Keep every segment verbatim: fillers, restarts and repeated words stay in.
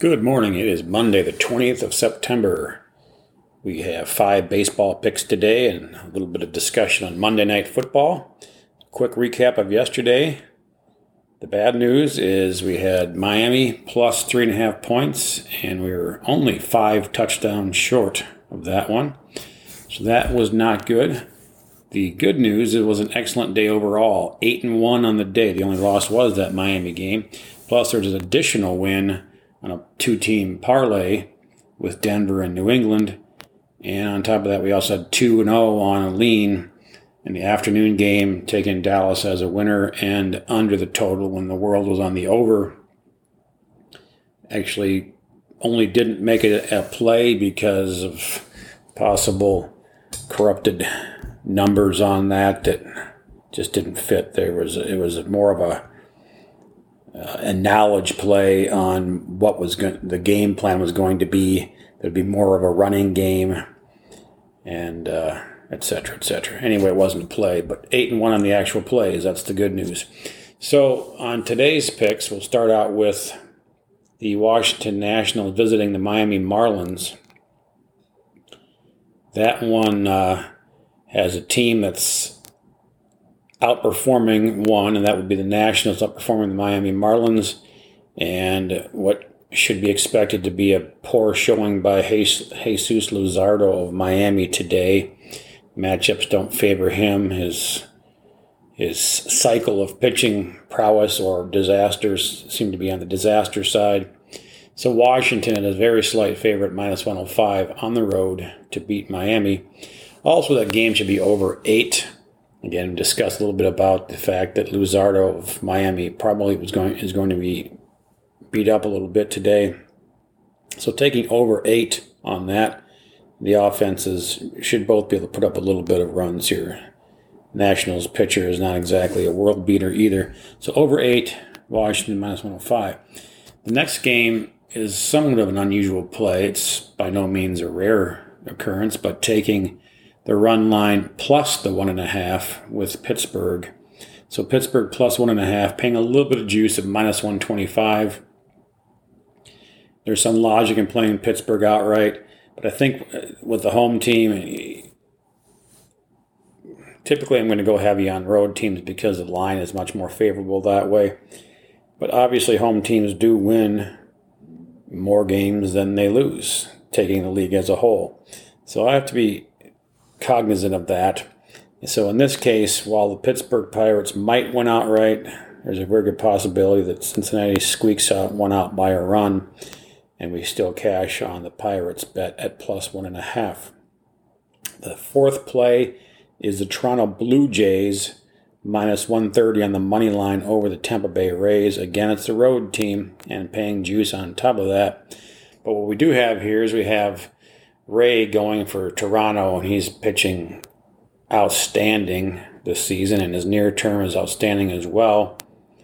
Good morning. It is Monday, the twentieth of September. We have five baseball picks today and a little bit of discussion on Monday Night Football. Quick recap of yesterday. The bad news is we had Miami plus three and a half points, and we were only five touchdowns short of that one. So that was not good. The good news, it was an excellent day overall. Eight and one on the day. The only loss was that Miami game. Plus, there's an additional win on a two-team parlay with Denver and New England. And on top of that, we also had two and oh on a lean in the afternoon game, taking Dallas as a winner and under the total when the world was on the over. Actually, only didn't make it a play because of possible corrupted numbers on that that just didn't fit. There was it was more of a uh, a knowledge play on what was going the game plan was going to be. There'd be more of a running game, and uh, et cetera, et cetera. Anyway, it wasn't a play, but eight and one on the actual plays. That's the good news. So on today's picks, we'll start out with the Washington Nationals visiting the Miami Marlins. That one uh, has a team that's outperforming one, and that would be the Nationals outperforming the Miami Marlins, and what should be expected to be a poor showing by Jesus Luzardo of Miami today. Matchups don't favor him. His his cycle of pitching prowess or disasters seem to be on the disaster side. So Washington is a very slight favorite, minus one oh five on the road to beat Miami. Also, that game should be over eight. Again, discuss a little bit about the fact that Luzardo of Miami probably was going is going to be beat up a little bit today. So taking over eight on that, the offenses should both be able to put up a little bit of runs here. Nationals pitcher is not exactly a world beater either. So over eight, Washington minus one oh five. The next game is somewhat of an unusual play. It's by no means a rare occurrence, but taking the run line plus the one and a half with Pittsburgh. So Pittsburgh plus one and a half, paying a little bit of juice at minus one twenty-five. There's some logic in playing Pittsburgh outright, but I think with the home team, typically I'm going to go heavy on road teams because the line is much more favorable that way. But obviously home teams do win more games than they lose, taking the league as a whole. So I have to be cognizant of that. So in this case, while the Pittsburgh Pirates might win outright, there's a very good possibility that Cincinnati squeaks out one out by a run, and we still cash on the Pirates bet at plus one and a half. The fourth play is the Toronto Blue Jays minus one thirty on the money line over the Tampa Bay Rays. Again, it's the road team and paying juice on top of that. But what we do have here is we have Ray going for Toronto, and he's pitching outstanding this season, and his near term is outstanding as well.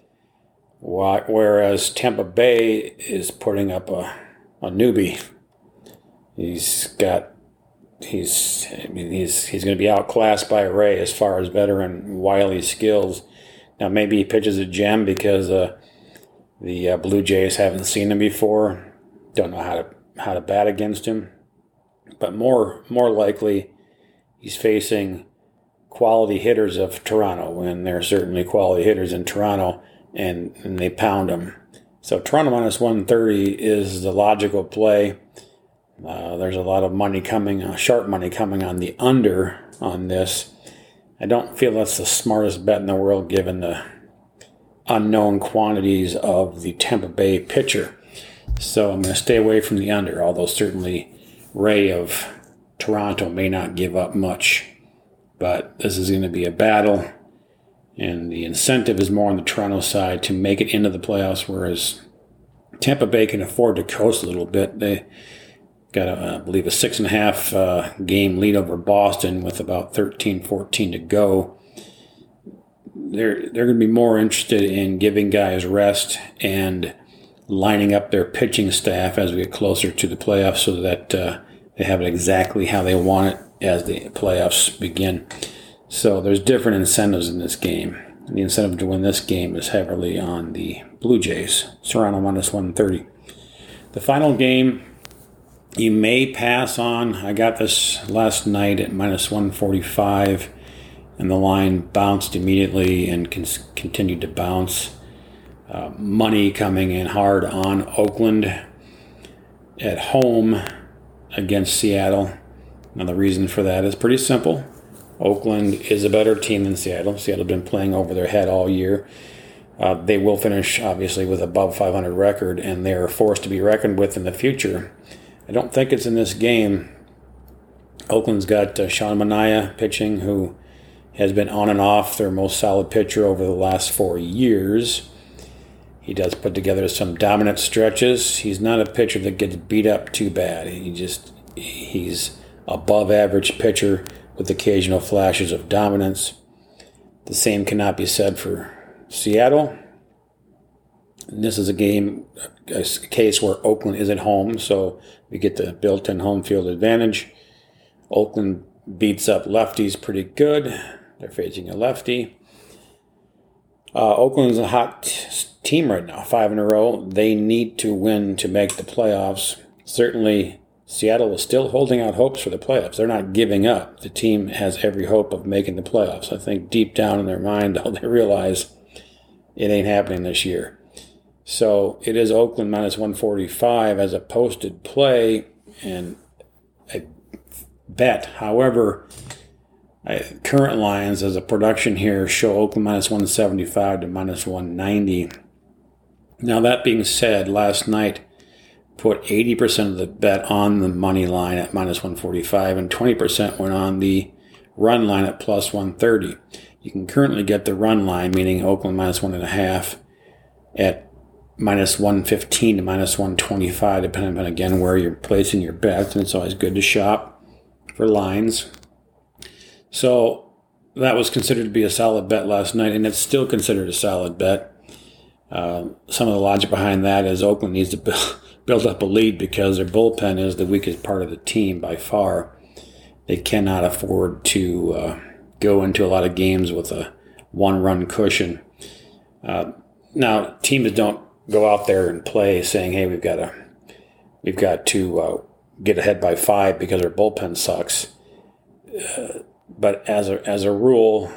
Whereas Tampa Bay is putting up a, a newbie. He's got he's I mean he's he's going to be outclassed by Ray as far as veteran wily skills. Now maybe he pitches a gem because uh, the uh, Blue Jays haven't seen him before, don't know how to how to bat against him. But more more likely, he's facing quality hitters of Toronto, and there are certainly quality hitters in Toronto, and, and they pound them. So Toronto minus one thirty is the logical play. Uh, there's a lot of money coming, uh, sharp money coming on the under on this. I don't feel that's the smartest bet in the world given the unknown quantities of the Tampa Bay pitcher. So I'm going to stay away from the under, although certainly Ray of Toronto may not give up much, but this is going to be a battle, and the incentive is more on the Toronto side to make it into the playoffs, whereas Tampa Bay can afford to coast a little bit. They got, a, I believe, a six and a half uh, game lead over Boston with about thirteen fourteen to go. They're, they're going to be more interested in giving guys rest and lining up their pitching staff as we get closer to the playoffs so that uh, they have it exactly how they want it as the playoffs begin. So there's different incentives in this game. The incentive to win this game is heavily on the Blue Jays. Toronto minus one thirty. The final game you may pass on. I got this last night at minus one forty-five, and the line bounced immediately and con- continued to bounce. Uh, money coming in hard on Oakland at home against Seattle. Now, the reason for that is pretty simple. Oakland is a better team than Seattle. Seattle has been playing over their head all year. Uh, they will finish, obviously, with above five hundred record, and they are forced to be reckoned with in the future. I don't think it's in this game. Oakland's got uh, Sean Manaea pitching, who has been on and off their most solid pitcher over the last four years. He does put together some dominant stretches. He's not a pitcher that gets beat up too bad. He just he's above average pitcher with occasional flashes of dominance. The same cannot be said for Seattle. And this is a game, a case where Oakland is at home, so we get the built-in home field advantage. Oakland beats up lefties pretty good. They're facing a lefty. Uh, Oakland's a hot t- team right now, five in a row. They need to win to make the playoffs. Certainly, Seattle is still holding out hopes for the playoffs. They're not giving up. The team has every hope of making the playoffs. I think deep down in their mind, they realize it ain't happening this year. So it is Oakland minus one forty-five as a posted play and a bet. However, I, current lines as a production here show Oakland minus one seventy-five to minus one ninety. Now, that being said, last night put eighty percent of the bet on the money line at minus one forty-five, and twenty percent went on the run line at plus one thirty. You can currently get the run line, meaning Oakland minus one and a half, at minus one fifteen to minus one twenty-five, depending on, again, where you're placing your bets, and it's always good to shop for lines. So that was considered to be a solid bet last night, and it's still considered a solid bet. Uh, some of the logic behind that is Oakland needs to build, build up a lead because their bullpen is the weakest part of the team by far. They cannot afford to uh, go into a lot of games with a one-run cushion. Uh, now, teams don't go out there and play saying, "Hey, we've got to we've got to uh, get ahead by five because our bullpen sucks." Uh, but as a as a rule,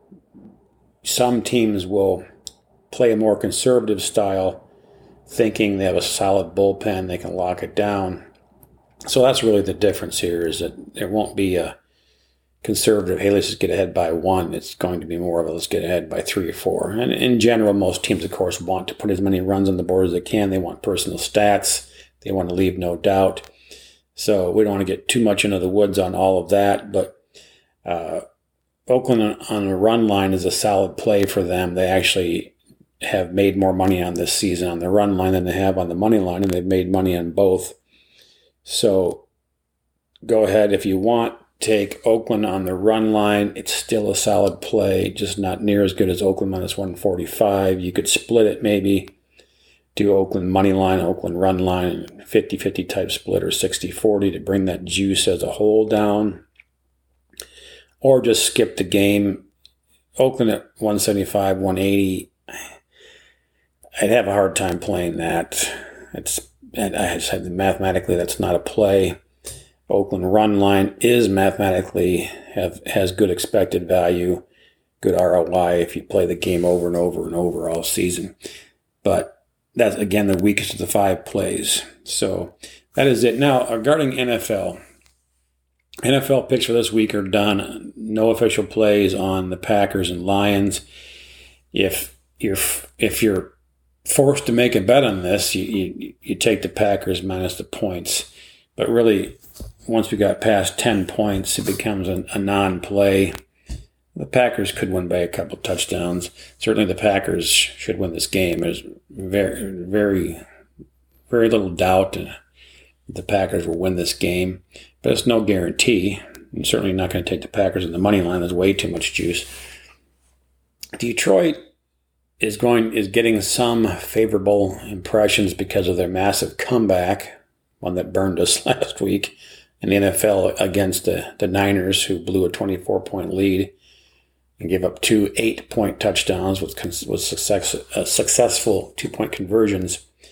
some teams will play a more conservative style, thinking they have a solid bullpen, they can lock it down. So that's really the difference here, is that there won't be a conservative, hey, let's just get ahead by one. It's going to be more of a let's get ahead by three or four. And in general, most teams, of course, want to put as many runs on the board as they can. They want personal stats. They want to leave no doubt. So we don't want to get too much into the woods on all of that. But uh, Oakland on a run line is a solid play for them. They actually have made more money on this season on the run line than they have on the money line, and they've made money on both. So go ahead if you want. Take Oakland on the run line. It's still a solid play, just not near as good as Oakland minus one forty-five. You could split it maybe. Do Oakland money line, Oakland run line, fifty-fifty type split, or sixty forty to bring that juice as a whole down. Or just skip the game. Oakland at one seventy-five, one eighty. I'd have a hard time playing that. It's I just have mathematically that's not a play. Oakland run line is mathematically have has good expected value, good R O I if you play the game over and over and over all season. But that's, again, the weakest of the five plays. So that is it. Now, regarding N F L, N F L picks for this week are done. No official plays on the Packers and Lions. If you're if you're forced to make a bet on this, you you, you take the Packers minus the points. But really, once we got past ten points, it becomes a, a non-play. The Packers could win by a couple touchdowns. Certainly the Packers should win this game. There's very, very, very little doubt that the Packers will win this game. But it's no guarantee. I'm certainly not going to take the Packers in the money line. There's way too much juice. Detroit is going is getting some favorable impressions because of their massive comeback, one that burned us last week in the N F L against the, the Niners, who blew a twenty-four point lead and gave up two eight-point touchdowns with with success, uh, successful two-point conversions.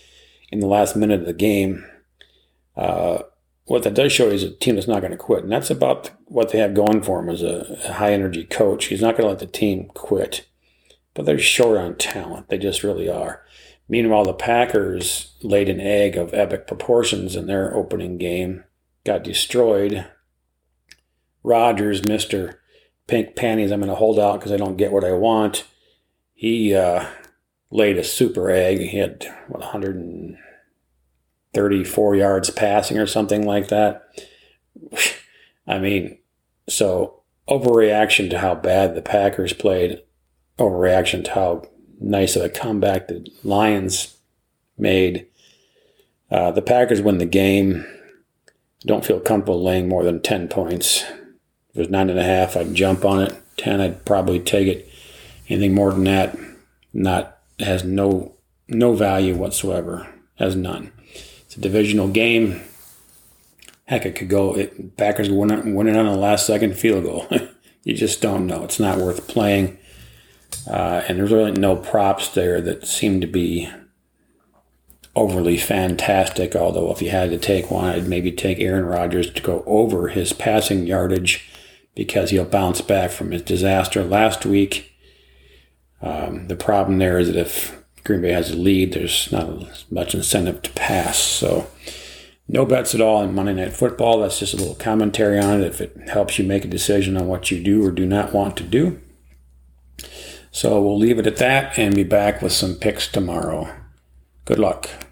in the last minute of the game. Uh, what that does show is a team that's not going to quit. And that's about what they have going for him as a, a high-energy coach. He's not going to let the team quit. But they're short on talent. They just really are. Meanwhile, the Packers laid an egg of epic proportions in their opening game, got destroyed. Rodgers, Mister Pink Panties, I'm going to hold out because I don't get what I want. He uh, laid a super egg. He had, what, one hundred thirty-four yards passing or something like that. I mean, so overreaction to how bad the Packers played, overreaction to how nice of a comeback the Lions made. Uh, the Packers win the game. Don't feel comfortable laying more than ten points. If it was nine and a half, I'd jump on it. ten, I'd probably take it. Anything more than that, not has no no value whatsoever. Has none. It's a divisional game. Heck, it could go. It, Packers win it, win it on a last second field goal. You just don't know. It's not worth playing. Uh, and there's really no props there that seem to be overly fantastic, although if you had to take one, I'd maybe take Aaron Rodgers to go over his passing yardage because he'll bounce back from his disaster last week. Um, the problem there is that if Green Bay has a lead, there's not as much incentive to pass. So no bets at all in Monday Night Football. That's just a little commentary on it if it helps you make a decision on what you do or do not want to do. So we'll leave it at that and be back with some picks tomorrow. Good luck.